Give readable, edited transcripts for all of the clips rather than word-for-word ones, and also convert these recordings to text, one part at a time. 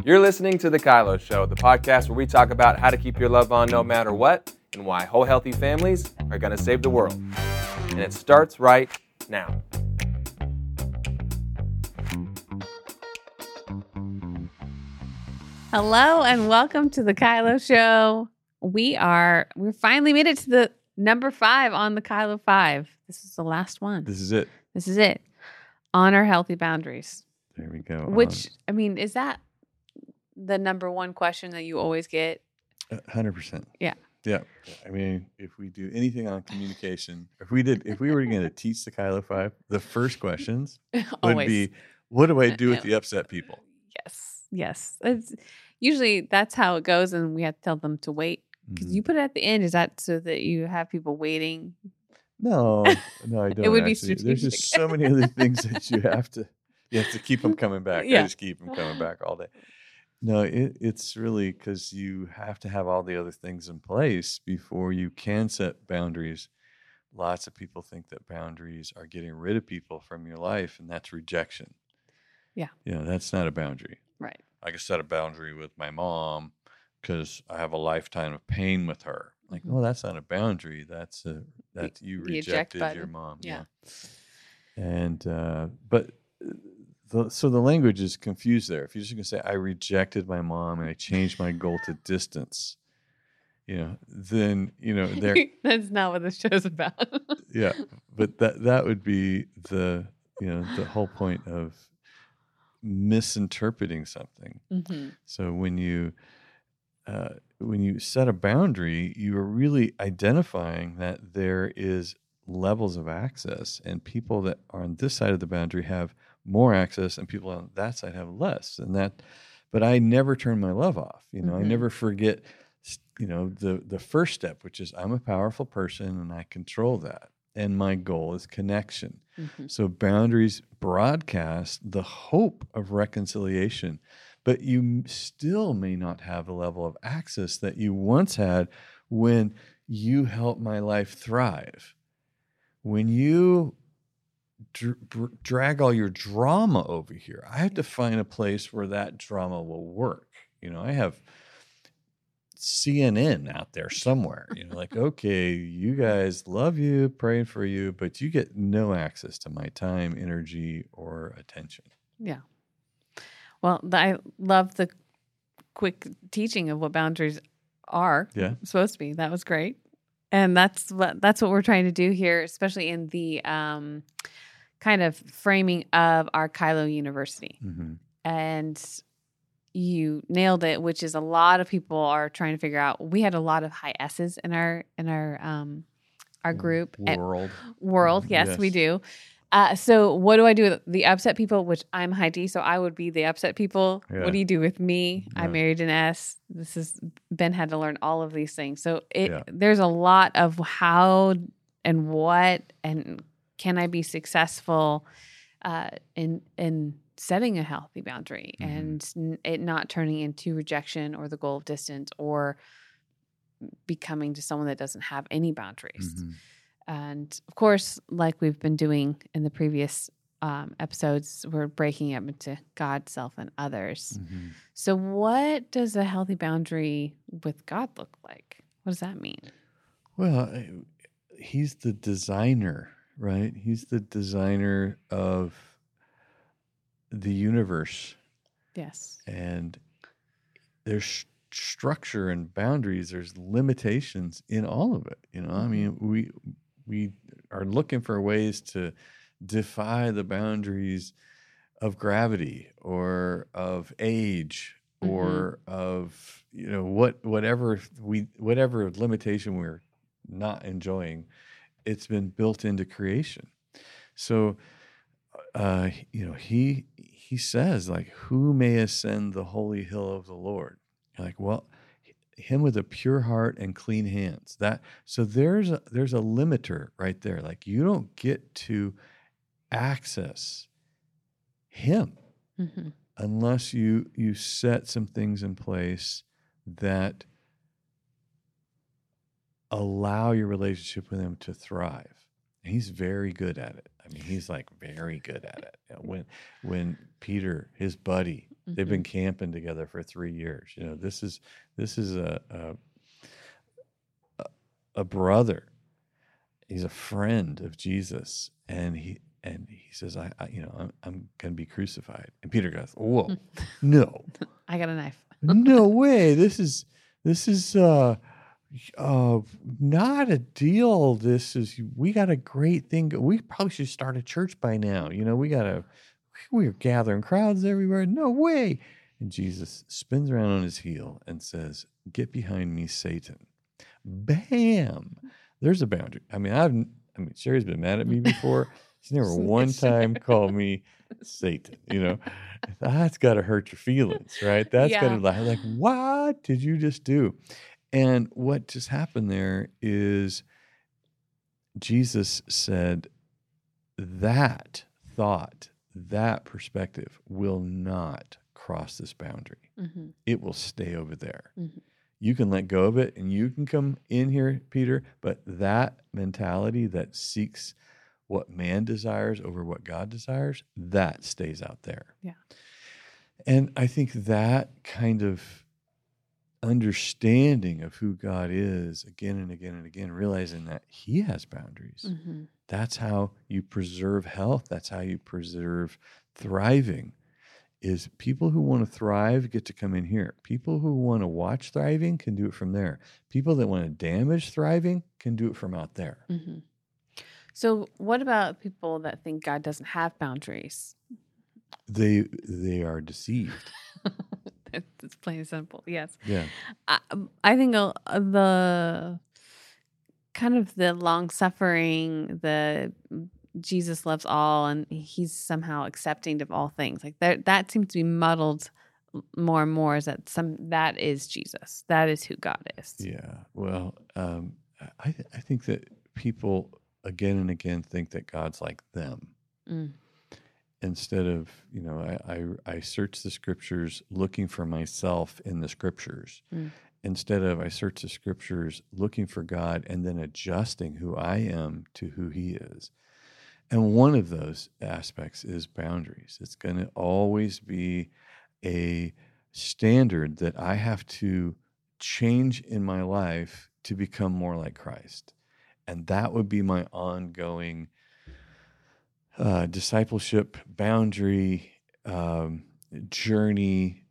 You're listening to The Kylo Show, the podcast where we talk about how to keep your love on no matter what and why whole healthy families are going to save the world. And it starts right now. Hello and welcome to The Kylo Show. We finally made it to the number 5 on the Kylo 5. This is the last one. This is it. Honor healthy boundaries. There we go. Which, I mean, is that the number one question that you always get? 100%. Yeah. Yeah. I mean, if we do anything on communication, if we were going to teach the Kylo 5, the first questions would be, what do I do with the upset people? Yes. Usually that's how it goes, and we have to tell them to wait. Because you put it at the end. Is that so that you have people waiting? No, I don't. It would be strategic. There's just so many other things that you have to keep them coming back. Yeah. I just keep them coming back all day. No, it's really because you have to have all the other things in place before you can set boundaries. Lots of people think that boundaries are getting rid of people from your life, and that's rejection. Yeah. That's not a boundary. Right. I can set a boundary with my mom because I have a lifetime of pain with her. Like, oh, that's not a boundary. That's you rejected your mom. Yeah. And so the language is confused there. If you're just going to say, I rejected my mom and I changed my goal to distance, then, there. That's not what this show's about. Yeah. But that would be the whole point of misinterpreting something. Mm-hmm. So when you set a boundary, you are really identifying that there is levels of access, and people that are on this side of the boundary have more access, and people on that side have less. But I never turn my love off. Mm-hmm. I never forget. The first step, which is I'm a powerful person and I control that. And my goal is connection. Mm-hmm. So boundaries broadcast the hope of reconciliation, but you still may not have the level of access that you once had when you helped my life thrive. When you drag all your drama over here, I have to find a place where that drama will work. I have CNN out there somewhere, like, okay, you guys, love you, praying for you, but you get no access to my time, energy, or attention. Yeah. Well, I love the quick teaching of what boundaries are supposed to be. That was great. And that's what we're trying to do here, especially in the kind of framing of our Kylo University. Mm-hmm. And you nailed it, which is a lot of people are trying to figure out. We had a lot of high S's in our group. World, yes, we do. So what do I do with the upset people? Which I'm high D, so I would be the upset people. Yeah. What do you do with me? Yeah. I married an S. Ben had to learn all of these things. So there's a lot of how and what and can I be successful in setting a healthy boundary, mm-hmm. and it not turning into rejection or the goal of distance or becoming to someone that doesn't have any boundaries. Mm-hmm. And of course, like we've been doing in the previous episodes, we're breaking up into God, self, and others. Mm-hmm. So what does a healthy boundary with God look like? What does that mean? Well, he's the designer, right? He's the designer of the universe. Yes. And there's structure and boundaries. There's limitations in all of it. I mean, we are looking for ways to defy the boundaries of gravity or of age, mm-hmm. or of, whatever limitation we're not enjoying. It's been built into creation. So, he says, like, who may ascend the holy hill of the Lord? You're like, well, him with a pure heart and clean hands. So there's a limiter right there. Like, you don't get to access him, mm-hmm. unless you set some things in place that allow your relationship with him to thrive. And he's very good at it. I mean, he's like very good at it. When Peter, his buddy, They've been camping together for 3 years. This is a brother. He's a friend of Jesus, and he says, I'm going to be crucified. And Peter goes, whoa, no, I got a knife. no way. This is not a deal. We got a great thing. We probably should start a church by now. We're gathering crowds everywhere. No way. And Jesus spins around on his heel and says, get behind me, Satan. Bam. There's a boundary. I mean, Sherry's been mad at me before. She's never one time called me Satan. That's got to hurt your feelings, right? That's got to like, what did you just do? And what just happened there is Jesus said that thought, that perspective will not cross this boundary. Mm-hmm. It will stay over there. Mm-hmm. You can let go of it and you can come in here, Peter, but that mentality that seeks what man desires over what God desires, that stays out there. Yeah. And I think that kind of understanding of who God is again and again and again, realizing that he has boundaries. Mm-hmm. That's how you preserve health. That's how you preserve thriving. Is people who want to thrive get to come in here. People who want to watch thriving can do it from there. People that want to damage thriving can do it from out there. Mm-hmm. So what about people that think God doesn't have boundaries? They are deceived. It's plain and simple. Yes. Yeah. I think the kind of the long suffering, the Jesus loves all, and he's somehow accepting of all things. Like that seems to be muddled more and more. Is that is Jesus? That is who God is. Yeah. Well, I think that people again and again think that God's like them. Instead of I search the scriptures looking for myself in the scriptures. Instead of I search the scriptures looking for God and then adjusting who I am to who he is. And one of those aspects is boundaries. It's going to always be a standard that I have to change in my life to become more like Christ. And that would be my ongoing discipleship boundary journey,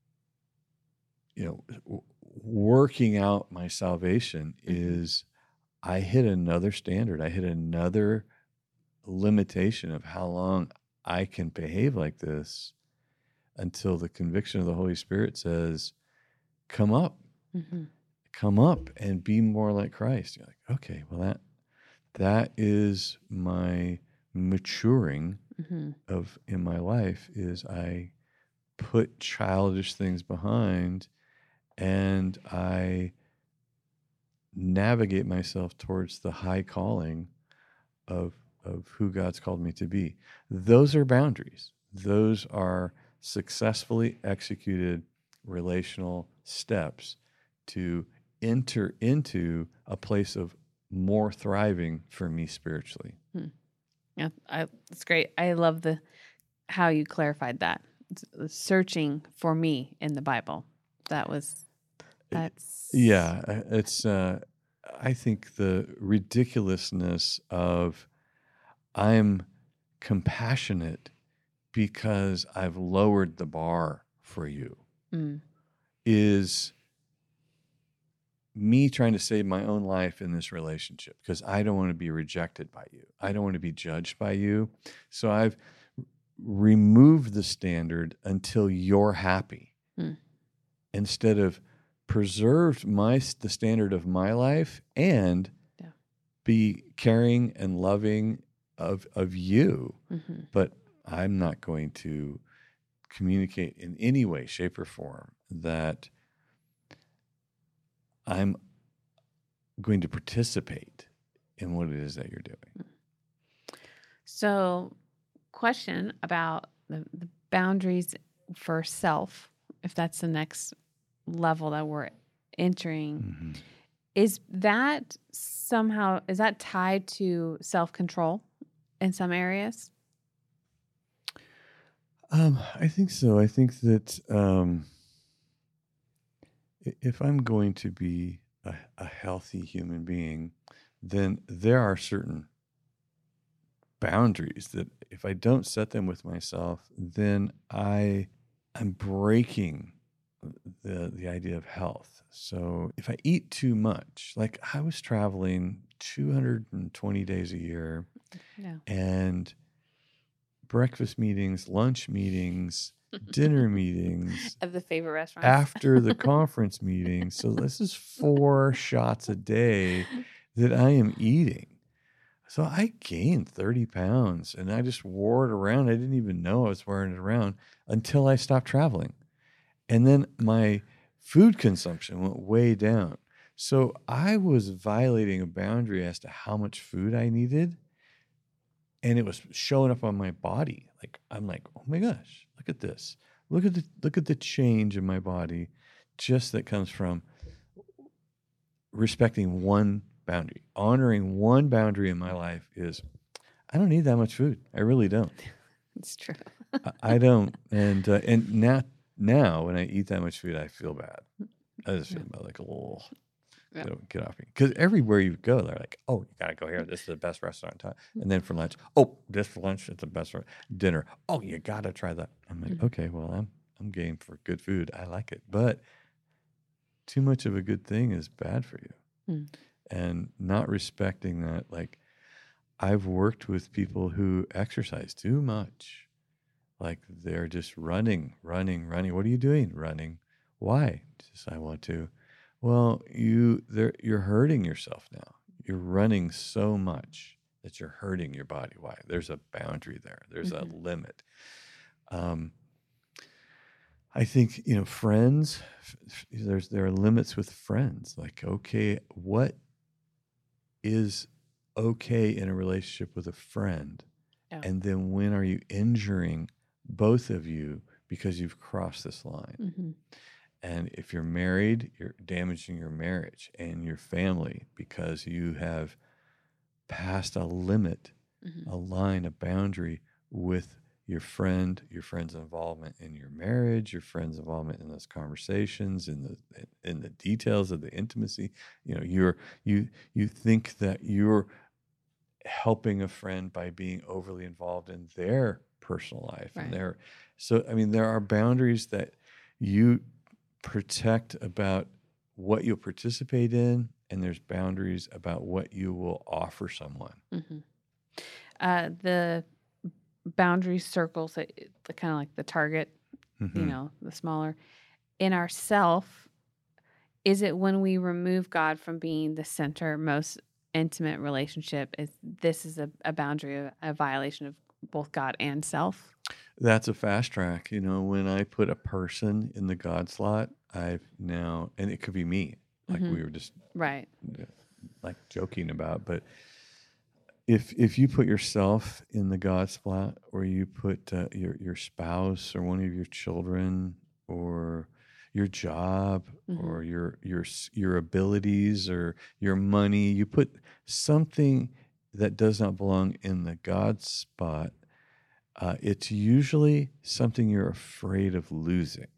working out my salvation is I hit another standard. I hit another limitation of how long I can behave like this until the conviction of the Holy Spirit says, come up, come up and be more like Christ. You're like, okay, well that is my maturing of in my life is I put childish things behind and I navigate myself towards the high calling of who God's called me to be. Those are boundaries. Those are successfully executed relational steps to enter into a place of more thriving for me spiritually. Yeah, it's great. I love how you clarified that. Searching for me in the Bible. That's yeah. It's I think the ridiculousness of I'm compassionate because I've lowered the bar for you is me trying to save my own life in this relationship because I don't want to be rejected by you. I don't want to be judged by you. So I've removed the standard until you're happy instead of preserved the standard of my life and be caring and loving of you. But I'm not going to communicate in any way, shape, or form that I'm going to participate in what it is that you're doing. So, question about the boundaries for self, if that's the next level that we're entering, is that tied to self-control in some areas? I think so. I think that if I'm going to be a healthy human being, then there are certain boundaries that if I don't set them with myself, then I'm breaking the idea of health. So if I eat too much, like I was traveling 220 days a year, and breakfast meetings, lunch meetings, dinner meetings of the favorite restaurants after the conference meeting. So this is 4 shots a day that I am eating. So I gained 30 pounds and I just wore it around. I didn't even know I was wearing it around until I stopped traveling. And then my food consumption went way down. So I was violating a boundary as to how much food I needed. And it was showing up on my body. Like, I'm like, oh my gosh, look at this. Look at the change in my body just that comes from respecting one boundary. Honoring one boundary in my life is, I don't need that much food. I really don't. It's true. I don't. And now when I eat that much food, I feel bad. I just feel like a little, get off me. Because everywhere you go, they're like, oh, you got to go here. This is the best restaurant in town. And then for lunch, oh, this for lunch, it's the best dinner. Oh, you got to try that. I'm like, okay, well, I'm game for good food. I like it. But too much of a good thing is bad for you. And not respecting that, like, I've worked with people who exercise too much. Like, they're just running. What are you doing? Running. Why? Just, I want to. Well, you're hurting yourself now. You're running so much that you're hurting your body. Why? There's a boundary there. There's a limit. I think, friends, there are limits with friends. Like, okay, what is okay in a relationship with a friend? Yeah. And then when are you injuring both of you because you've crossed this line? And if you're married, you're damaging your marriage and your family because you have passed a limit, a line, a boundary with your friend's involvement in your marriage, your friend's involvement in those conversations, in the details of the intimacy. You think that you're helping a friend by being overly involved in their personal life, right. And there are boundaries that you protect about what you'll participate in, and there's boundaries about what you will offer someone. The boundary circles, that kind of like the target, the smaller. In ourself, is it when we remove God from being the center, most intimate relationship? This is a boundary, a violation of both God and self? That's a fast track. When I put a person in the God slot, and it could be me, like we were just right, like joking about, but if you put yourself in the God spot, or you put your spouse or one of your children or your job or your abilities or your money, you put something that does not belong in the God spot, it's usually something you're afraid of losing.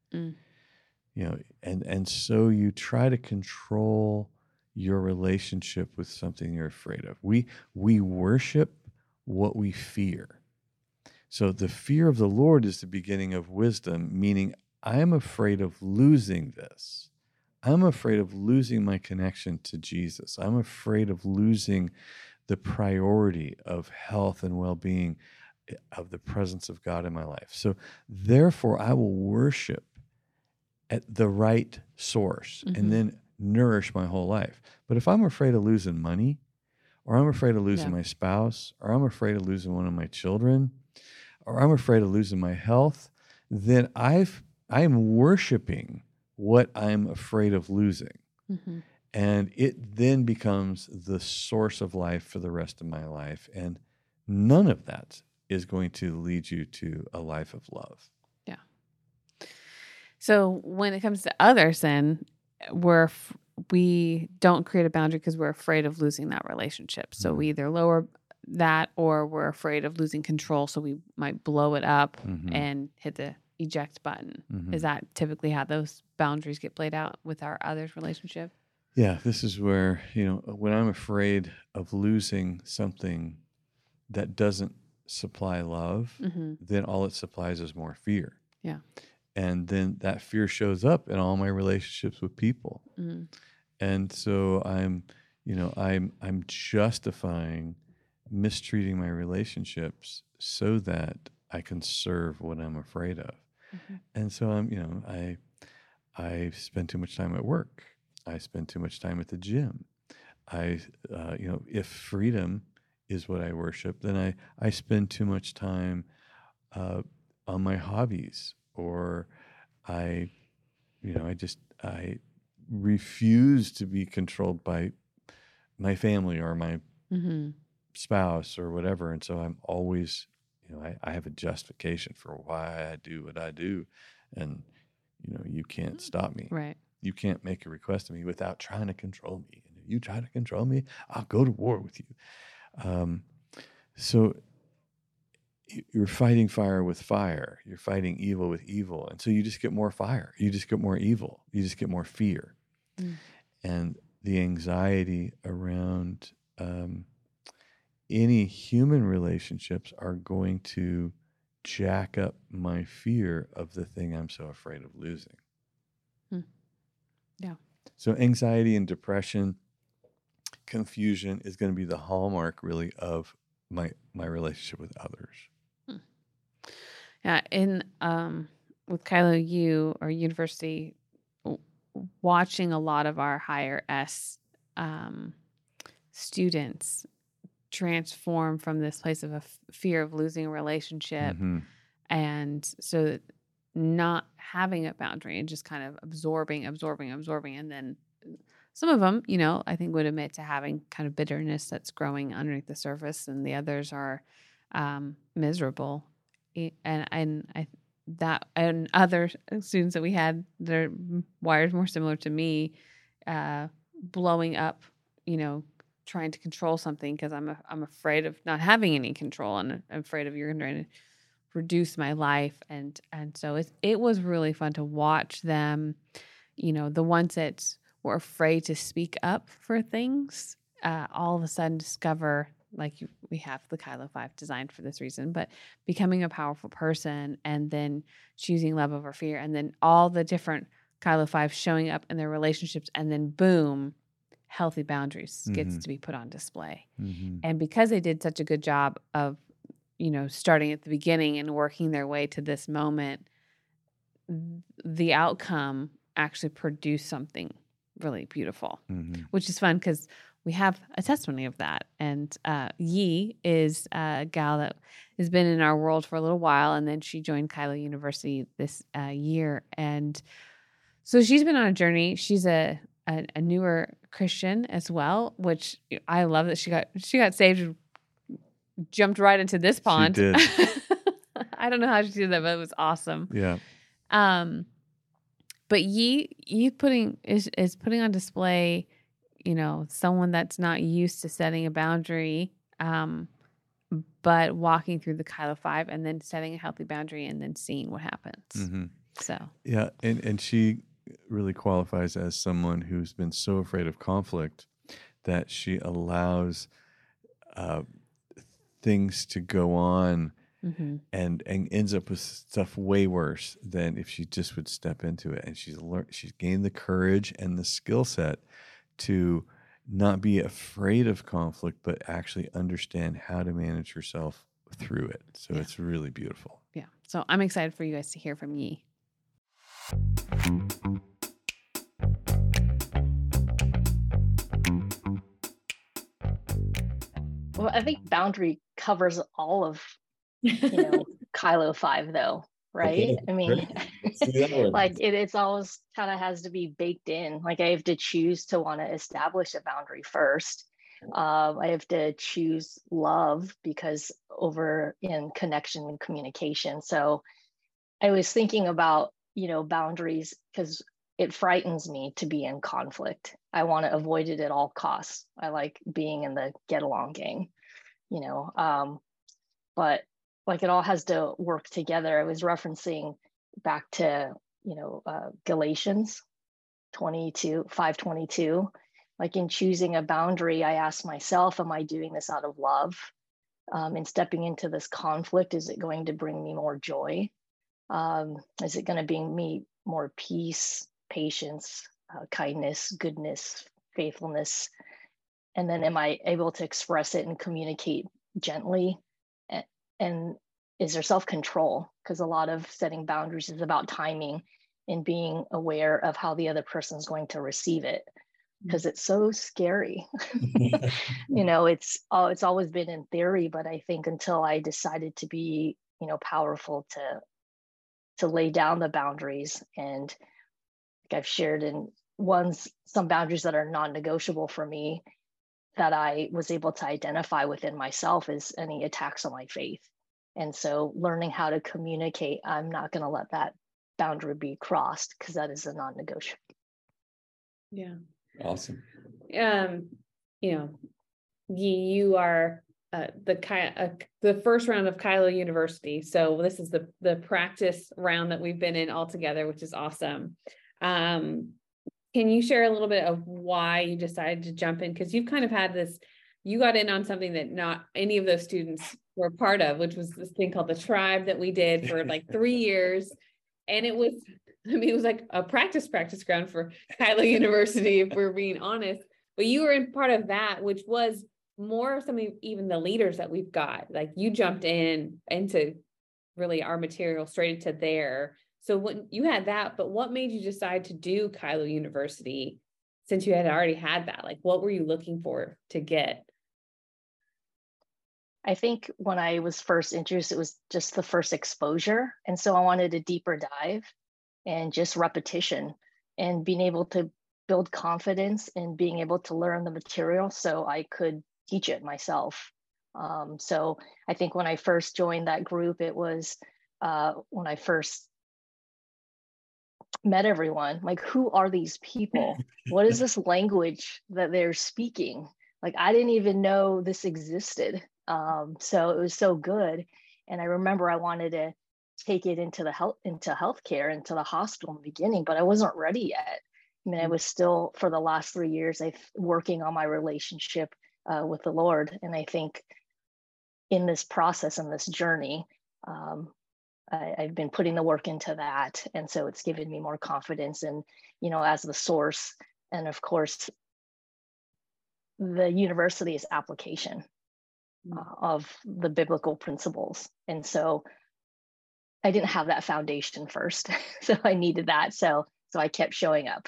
And so you try to control your relationship with something you're afraid of. We worship what we fear. So the fear of the Lord is the beginning of wisdom, meaning I'm afraid of losing this. I'm afraid of losing my connection to Jesus. I'm afraid of losing the priority of health and well-being, of the presence of God in my life. So therefore, I will worship at the right source and then nourish my whole life. But if I'm afraid of losing money, or I'm afraid of losing my spouse, or I'm afraid of losing one of my children, or I'm afraid of losing my health, then I'm worshiping what I'm afraid of losing. And it then becomes the source of life for the rest of my life. And none of that is going to lead you to a life of love. Yeah. So when it comes to other sin, we don't create a boundary because we're afraid of losing that relationship. So we either lower that, or we're afraid of losing control, so we might blow it up Mm-hmm. and hit the eject button. Mm-hmm. Is that typically how those boundaries get played out with our others' relationship? Yeah, this is where, when I'm afraid of losing something that doesn't supply love, Mm-hmm. then all it supplies is more fear. Yeah. And then that fear shows up in all my relationships with people. Mm-hmm. And so I'm justifying mistreating my relationships so that I can serve what I'm afraid of. Mm-hmm. And so I spend too much time at work. I spend too much time at the gym. If freedom is what I worship, then I spend too much time on my hobbies, or I refuse to be controlled by my family or my Mm-hmm. spouse or whatever. And so I'm always, I have a justification for why I do what I do. And, you can't stop me. Right. You can't make a request of me without trying to control me. And if you try to control me, I'll go to war with you. So you're fighting fire with fire. You're fighting evil with evil. And so you just get more fire. You just get more evil. You just get more fear. Mm. And the anxiety around any human relationships are going to jack up my fear of the thing I'm so afraid of losing. Yeah. So anxiety and depression, confusion is going to be the hallmark really of my relationship with others. Yeah. With Kylo U, or university, watching a lot of our higher S students transform from this place of a fear of losing a relationship, Mm-hmm. and so not having a boundary and just kind of absorbing, and then some of them, I think would admit to having kind of bitterness that's growing underneath the surface, and the others are miserable. And other students that we had, they're wired more similar to me, blowing up, trying to control something because I'm afraid of not having any control, and I'm afraid of you're going to reduce my life, and so it was really fun to watch them. The ones that were afraid to speak up for things, all of a sudden discover, like, we have the Kylo 5 designed for this reason, but becoming a powerful person, and then choosing love over fear, and then all the different Kylo 5 showing up in their relationships, and then boom, healthy boundaries gets to be put on display. Mm-hmm. And because they did such a good job of, starting at the beginning and working their way to this moment, the outcome actually produced something really beautiful, which is fun because we have a testimony of that. And Yi is a gal that has been in our world for a little while, and then she joined Kylo University this year. And so she's been on a journey. She's a newer Christian as well, which I love that she got saved and jumped right into this pond. She did. I don't know how she did that, but it was awesome. Yeah. But Yi is putting on display, someone that's not used to setting a boundary, but walking through the Kylo 5 and then setting a healthy boundary and then seeing what happens. Mm-hmm. So yeah, and she really qualifies as someone who's been so afraid of conflict that she allows things to go on and ends up with stuff way worse than if she just would step into it. And she's gained the courage and the skill set to not be afraid of conflict, but actually understand how to manage herself through it. So it's really beautiful. Yeah. So I'm excited for you guys to hear from Yi. Well, I think boundary covers all of, Kylo 5 though, right? Okay, I mean, let's do that one. like it's always kind of has to be baked in. Like I have to choose to want to establish a boundary first. I have to choose love because over in connection and communication. So I was thinking about, boundaries because it frightens me to be in conflict. I want to avoid it at all costs. I like being in the get along gang. you know, but like it all has to work together. I was referencing back to, you know, Galatians 5:22. Like in choosing a boundary, I ask myself, am I doing this out of love? In stepping into this conflict, is it going to bring me more joy? Is it going to bring me more peace, patience, kindness, goodness, faithfulness? And then am I able to express it and communicate gently? And is there self-control? Because a lot of setting boundaries is about timing and being aware of how the other person is going to receive it, because it's so scary. You know, it's always been in theory, but I think until I decided to be, you know, powerful to lay down the boundaries, and like I've shared in some boundaries that are non-negotiable for me, that I was able to identify within myself is any attacks on my faith. And so learning how to communicate, I'm not going to let that boundary be crossed, because that is a non-negotiable. Yeah. Awesome. You know, you are the first round of Kylo University. So this is the practice round that we've been in all together, which is awesome. Can you share a little bit of why you decided to jump in? Because you've kind of had this, you got in on something that not any of those students were part of, which was this thing called the Tribe that we did for like 3 years. And it was, I mean, it was like a practice ground for Kylo University, if we're being honest. But you were in part of that, which was more of something, even the leaders that we've got, like you jumped into really our material straight into there. So when you had that, but what made you decide to do Kylo University since you had already had that? Like, what were you looking for to get? I think when I was first introduced, it was just the first exposure. And so I wanted a deeper dive and just repetition and being able to build confidence and being able to learn the material so I could teach it myself. So I think when I first joined that group, it was when I first met everyone, like, who are these people? What is this language that they're speaking? Like, I didn't even know this existed. So it was so good. And I remember I wanted to take it into healthcare, into the hospital in the beginning, but I wasn't ready yet. I mean, I was still, for the last 3 years, working on my relationship with the Lord. And I think in this process and this journey, I've been putting the work into that. And so it's given me more confidence and, you know, as the source. And of course, the university is application of the biblical principles. And so I didn't have that foundation first. So I needed that. So I kept showing up.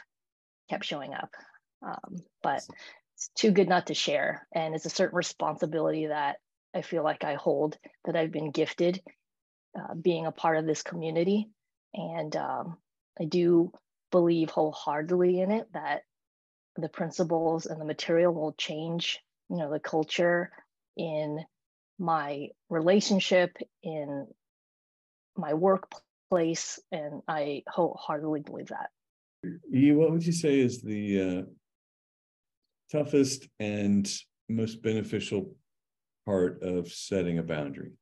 But it's too good not to share. And it's a certain responsibility that I feel like I hold, that I've been gifted being a part of this community. And I do believe wholeheartedly in it, that the principles and the material will change, you know, the culture in my relationship, in my workplace. And I wholeheartedly believe that. What would you say is the toughest and most beneficial part of setting a boundary?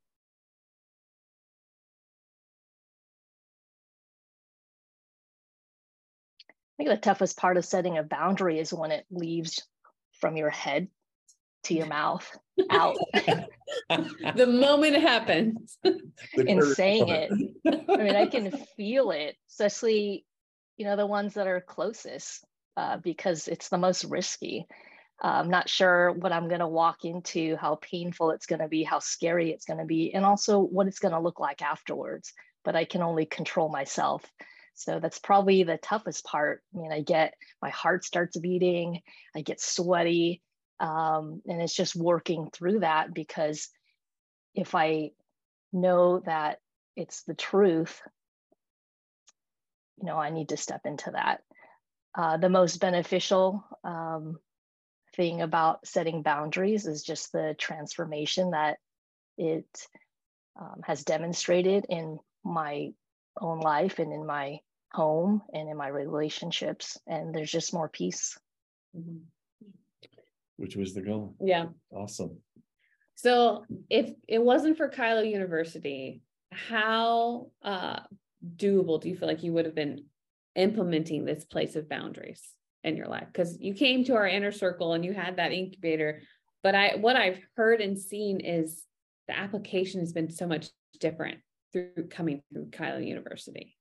I think the toughest part of setting a boundary is when it leaves from your head to your mouth out. The moment it happens. In saying it. I mean, I can feel it, especially, you know, the ones that are closest, because it's the most risky. I'm not sure what I'm going to walk into, how painful it's going to be, how scary it's going to be, and also what it's going to look like afterwards. But I can only control myself. So that's probably the toughest part. I mean, my heart starts beating, I get sweaty, and it's just working through that, because if I know that it's the truth, you know, I need to step into that. The most beneficial thing about setting boundaries is just the transformation that it has demonstrated in my own life and in my home and in my relationships. And there's just more peace. Which was the goal. Yeah. Awesome. So if it wasn't for Kylo University, how doable do you feel like you would have been implementing this place of boundaries in your life? Because you came to our inner circle and you had that incubator, but what I've heard and seen is the application has been so much different through coming through Kylo University.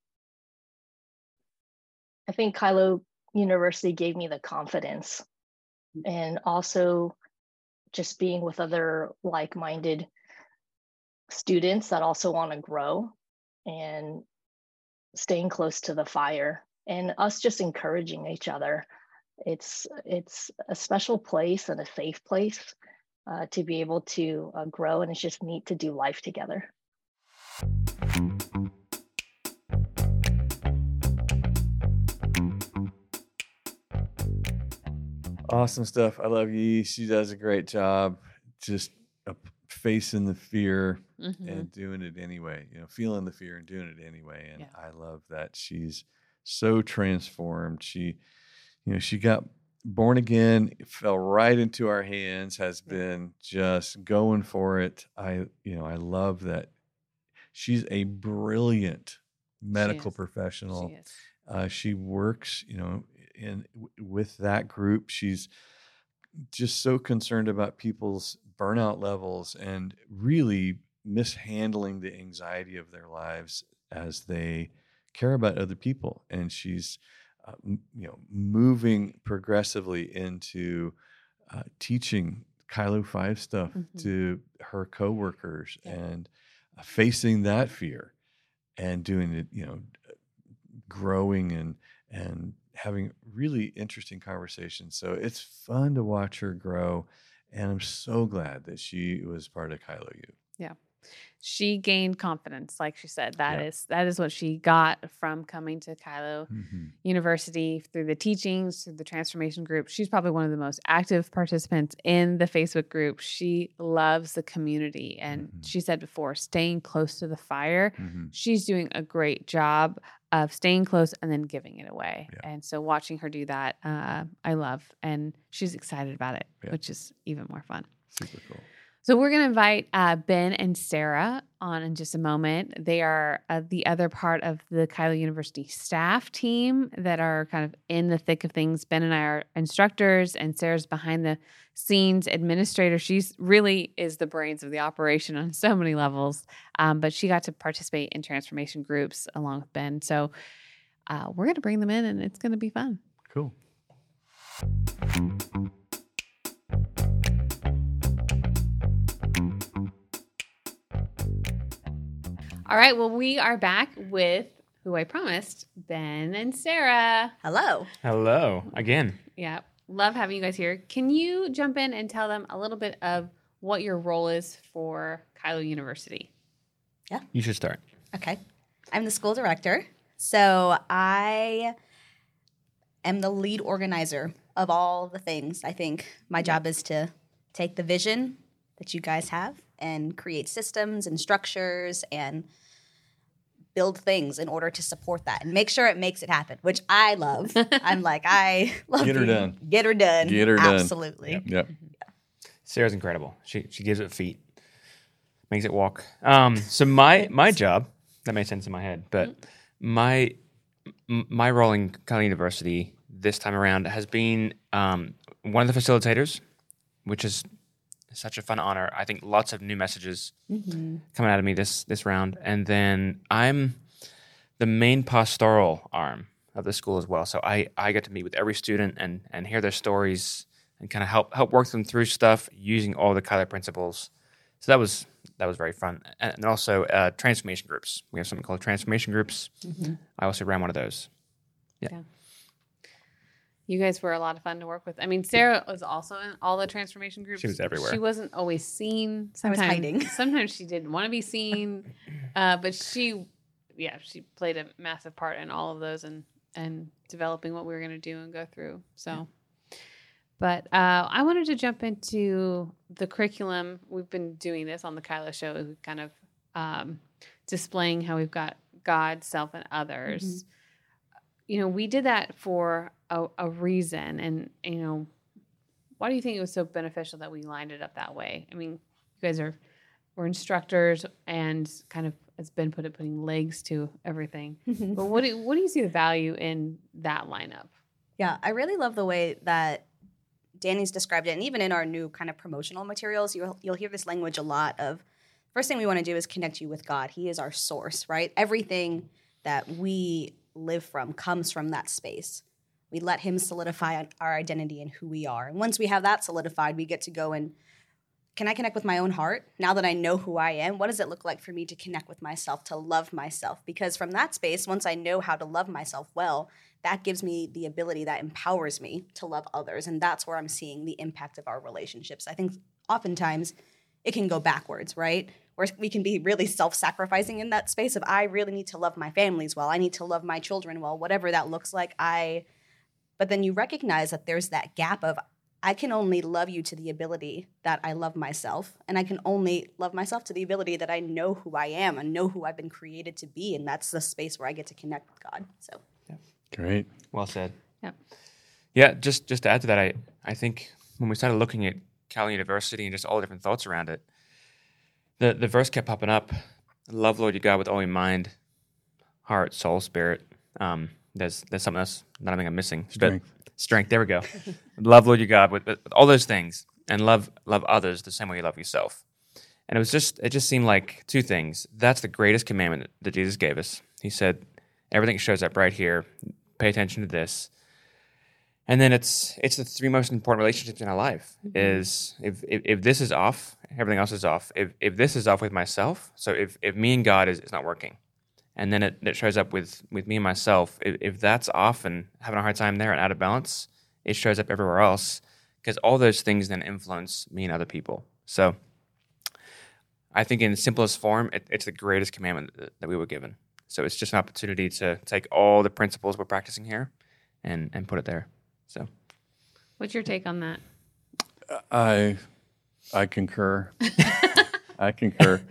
I think Kylo University gave me the confidence, and also just being with other like-minded students that also want to grow, and staying close to the fire, and us just encouraging each other. It's a special place and a safe place to be able to grow, and it's just neat to do life together. Awesome stuff. I love Yi. She does a great job just facing the fear and doing it anyway, feeling the fear and doing it anyway. And I love that she's so transformed. She got born again, fell right into our hands, has been just going for it. I love that she's a brilliant medical professional. She works, with that group. She's just so concerned about people's burnout levels and really mishandling the anxiety of their lives as they care about other people. And she's, moving progressively into teaching Kylo 5 stuff to her coworkers and facing that fear and doing it, growing and having really interesting conversations. So it's fun to watch her grow. And I'm so glad that she was part of Kylo U. Yeah. She gained confidence, like she said. That is what she got from coming to Kylo University, through the teachings, through the transformation group. She's probably one of the most active participants in the Facebook group. She loves the community. And she said before, staying close to the fire. She's doing a great job of staying close and then giving it away. And so watching her do that, I love. And she's excited about it, which is even more fun. Super cool. So we're going to invite Ben and Sarah on in just a moment. They are the other part of the Kylo University staff team that are kind of in the thick of things. Ben and I are instructors, and Sarah's behind the scenes administrator. She's really is the brains of the operation on so many levels, but she got to participate in transformation groups along with Ben. So we're going to bring them in, and it's going to be fun. Cool. All right, well, we are back with who I promised, Ben and Sarah. Hello. Hello, again. Yeah, love having you guys here. Can you jump in and tell them a little bit of what your role is for Kylo University? Yeah. You should start. Okay. I'm the school director. So I am the lead organizer of all the things. I think my job is to take the vision that you guys have and create systems and structures and build things in order to support that and make sure it makes it happen, which I love. I'm like, I love Get her done. Get her done. Get her done. Absolutely. Yep. Sarah's incredible. She gives it feet, makes it walk. So my job, that made sense in my head, but my role in Kylo University this time around has been one of the facilitators, which is such a fun honor. I think lots of new messages coming out of me this round. And then I'm the main pastoral arm of the school as well. So I get to meet with every student and hear their stories and kind of help work them through stuff using all the Kylo principles. So that was very fun. And also transformation groups. We have something called transformation groups. I also ran one of those. Yeah. You guys were a lot of fun to work with. I mean, Sarah was also in all the transformation groups. She was everywhere. She wasn't always seen. Sometimes, I was hiding. Sometimes she didn't want to be seen. But she played a massive part in all of those and developing what we were going to do and go through. So, but I wanted to jump into the curriculum. We've been doing this on the Kylo Show, kind of displaying how we've got God, self, and others. We did that for a reason. And, why do you think it was so beneficial that we lined it up that way? I mean, guys we're instructors and kind of, as Ben put it, putting legs to everything. But what do you see the value in that lineup? Yeah, I really love the way that Danny's described it, and even in our new kind of promotional materials, you'll hear this language a lot of, first thing we want to do is connect you with God. He is our source, right? Everything that we live from comes from that space. We let him solidify our identity and who we are. And once we have that solidified, we get to go and, can I connect with my own heart? Now that I know who I am, what does it look like for me to connect with myself, to love myself? Because from that space, once I know how to love myself well, that gives me the ability, that empowers me to love others. And that's where I'm seeing the impact of our relationships. I think oftentimes it can go backwards, right? Where we can be really self-sacrificing in that space of, I really need to love my families well. I need to love my children well, whatever that looks like. But then you recognize that there's that gap of, I can only love you to the ability that I love myself. And I can only love myself to the ability that I know who I am and know who I've been created to be. And that's the space where I get to connect with God. So, yeah. Great. Well said. Yep. Yeah, just to add to that, I think when we started looking at Cal University and just all the different thoughts around it, the verse kept popping up. Love Lord your God with all your mind, heart, soul, spirit. There's something else that I think I'm missing. Strength. There we go. Love Lord your God with all those things, and love others the same way you love yourself. And it just seemed like two things. That's the greatest commandment that Jesus gave us. He said, everything shows up right here. Pay attention to this. And then it's the three most important relationships in our life. Is if this is off, everything else is off. If this is off with myself, so if me and God is not working, and then it shows up with me and myself, if that's off and having a hard time there and out of balance, it shows up everywhere else, because all those things then influence me and other people. So I think in the simplest form, it's the greatest commandment that we were given. So it's just an opportunity to take all the principles we're practicing here and put it there. So, what's your take on that? I concur. I concur.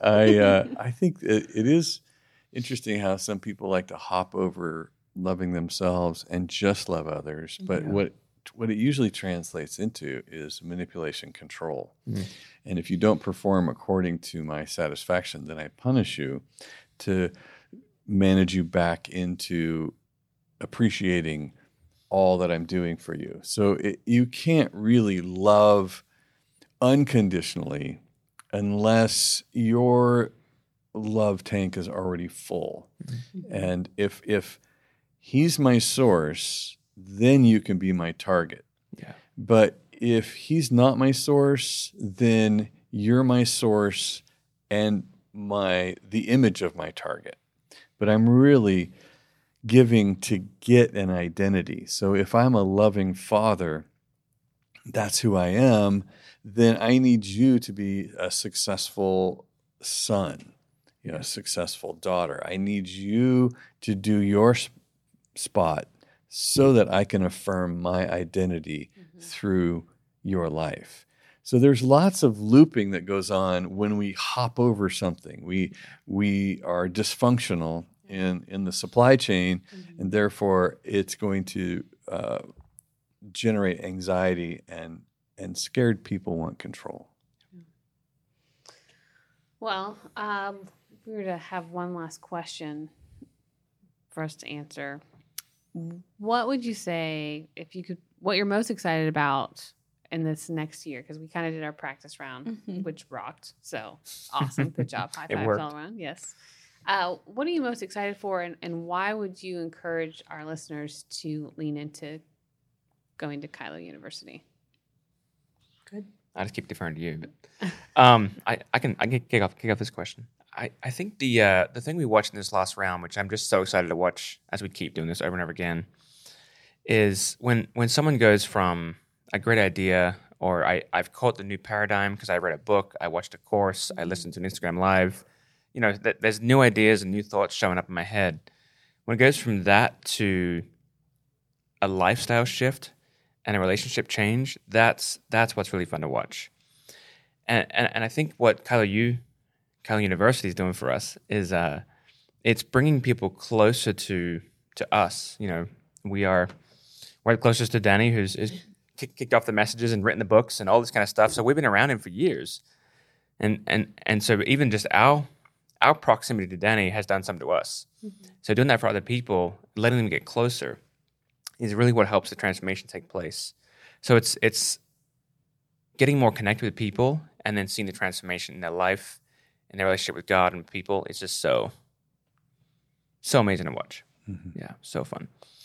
I think it is interesting how some people like to hop over loving themselves and just love others. But what it usually translates into is manipulation, control. Mm-hmm. And if you don't perform according to my satisfaction, then I punish you to manage you back into appreciating all that I'm doing for you. So you can't really love unconditionally unless your love tank is already full. Mm-hmm. And if he's my source, then you can be my target. Yeah. But if he's not my source, then you're my source and the image of my target. But I'm really giving to get an identity. So if I'm a loving father, that's who I am, then I need you to be a successful son, a successful daughter. I need you to do your spot so that I can affirm my identity through your life. So there's lots of looping that goes on when we hop over something. We are dysfunctional in the supply chain, and therefore it's going to generate anxiety, and scared people want control. Well, if we were to have one last question for us to answer, what would you say, if you could, what you're most excited about in this next year? Because we kind of did our practice round, which rocked. So awesome. Good job. High fives all around. Yes. What are you most excited for, and why would you encourage our listeners to lean into going to Kyler University? Good. I just keep deferring to you, but I can kick off this question. I think the thing we watched in this last round, which I'm just so excited to watch as we keep doing this over and over again, is when someone goes from a great idea, or I've caught the new paradigm because I read a book, I watched a course, I listened to an Instagram live. There's new ideas and new thoughts showing up in my head. When it goes from that to a lifestyle shift and a relationship change, that's what's really fun to watch. And I think what Kyler University is doing for us is it's bringing people closer to us. We're the closest to Danny, who's kicked off the messages and written the books and all this kind of stuff. So we've been around him for years. And so even just our proximity to Danny has done something to us. Mm-hmm. So doing that for other people, letting them get closer, is really what helps the transformation take place. So it's getting more connected with people and then seeing the transformation in their life and their relationship with God and people. It's just so amazing to watch. Mm-hmm. Yeah, so fun.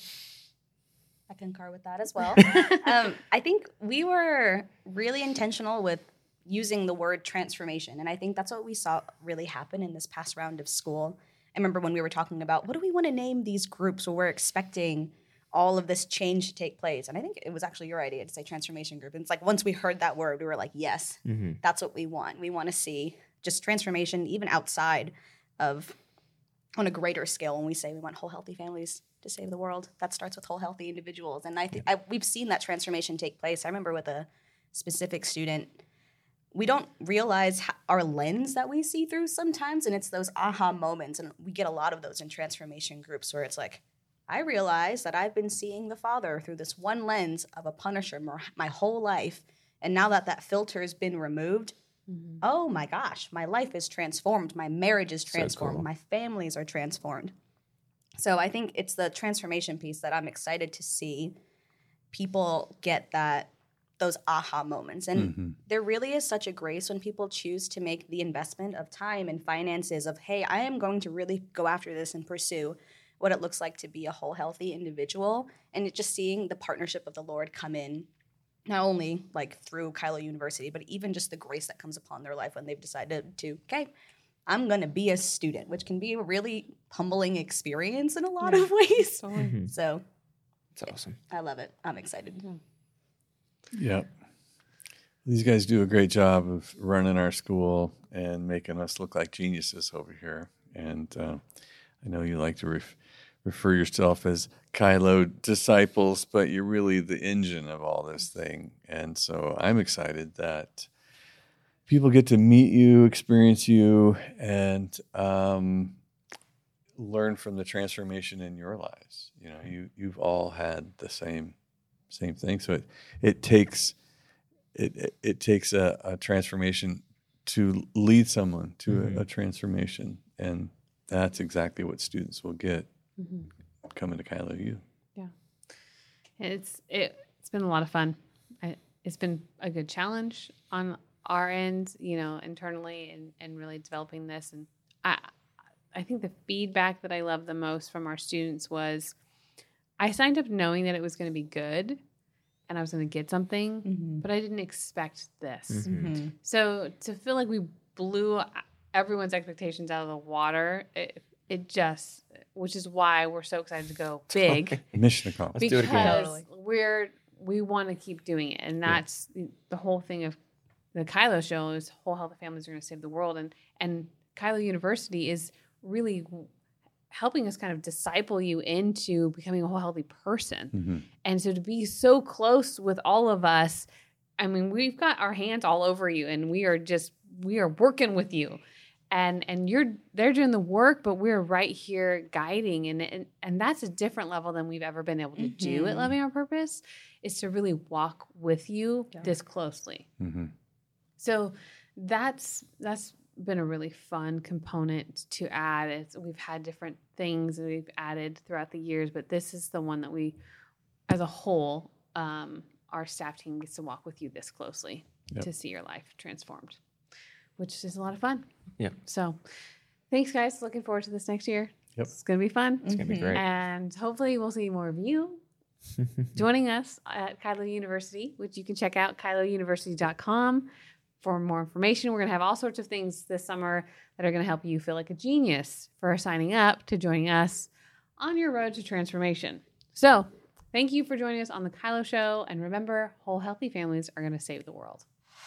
I concur with that as well. I think we were really intentional with using the word transformation, and I think that's what we saw really happen in this past round of school. I remember when we were talking about what do we want to name these groups where we're expecting all of this change to take place, and I think it was actually your idea to say transformation group. And it's like once we heard that word, we were like, yes, mm-hmm. that's what we want. We want to see just transformation even outside of on a greater scale. When we say we want whole healthy families to save the world, that starts with whole healthy individuals. And I think we've seen that transformation take place. I remember with a specific student, we don't realize our lens that we see through sometimes, and it's those aha moments. And we get a lot of those in transformation groups where it's like, I realize that I've been seeing the Father through this one lens of a punisher my whole life. And now that filter has been removed, mm-hmm. oh my gosh, my life is transformed. My marriage is transformed. So cool. My families are transformed. So I think it's the transformation piece that I'm excited to see people get those aha moments. And mm-hmm. there really is such a grace when people choose to make the investment of time and finances of, hey, I am going to really go after this and pursue what it looks like to be a whole, healthy individual. And just seeing the partnership of the Lord come in, not only like through Kylo University, but even just the grace that comes upon their life when they've decided to, okay, I'm going to be a student, which can be a really humbling experience in a lot of ways. Mm-hmm. So it's awesome. I love it. I'm excited. Yeah. These guys do a great job of running our school and making us look like geniuses over here. And I know you like to refer yourself as Kylo disciples, but you're really the engine of all this thing. And so I'm excited that people get to meet you, experience you, and learn from the transformation in your lives. You know, you've all had the same thing. So it takes a transformation to lead someone to mm-hmm. a transformation, and that's exactly what students will get mm-hmm. coming to Kylo U. Yeah, it's been a lot of fun. It's been a good challenge on our end, you know, internally and really developing this. And I think the feedback that I love the most from our students was, I signed up knowing that it was going to be good and I was going to get something, mm-hmm. but I didn't expect this. Mm-hmm. So to feel like we blew everyone's expectations out of the water, it just, which is why we're so excited to go big. Mission accomplished. Let's do it again. Because we want to keep doing it. And that's the whole thing of the Kylo show is whole healthy families are going to save the world. And Kylo University is really helping us kind of disciple you into becoming a whole healthy person. Mm-hmm. And so to be so close with all of us, I mean, we've got our hands all over you and we are working with you. And they're doing the work, but we're right here guiding. And that's a different level than we've ever been able to mm-hmm. do at Loving Our Purpose, is to really walk with you this closely. Mm-hmm. So that's been a really fun component to add. We've had different things that we've added throughout the years, but this is the one that we, as a whole, our staff team gets to walk with you this closely to see your life transformed, which is a lot of fun. Yeah. So thanks, guys. Looking forward to this next year. Yep. It's going to be fun. It's going to be great. And hopefully we'll see more of you joining us at Kylo University, which you can check out, kylouniversity.com. For more information. We're going to have all sorts of things this summer that are going to help you feel like a genius for signing up to joining us on your road to transformation. So thank you for joining us on The Kylo Show. And remember, whole healthy families are going to save the world.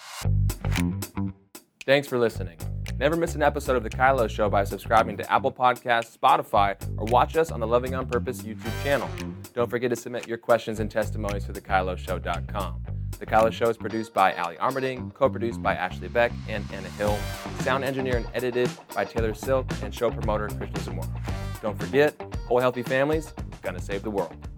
Thanks for listening. Never miss an episode of The Kylo Show by subscribing to Apple Podcasts, Spotify, or watch us on the Loving on Purpose YouTube channel. Don't forget to submit your questions and testimonies to thekyloshow.com. The Kylo Show is produced by Ali Armerding, co-produced by Ashley Beck and Anna Hill, sound engineered and edited by Taylor Silk, and show promoter Christian Zamora. Don't forget, whole healthy families, gonna save the world.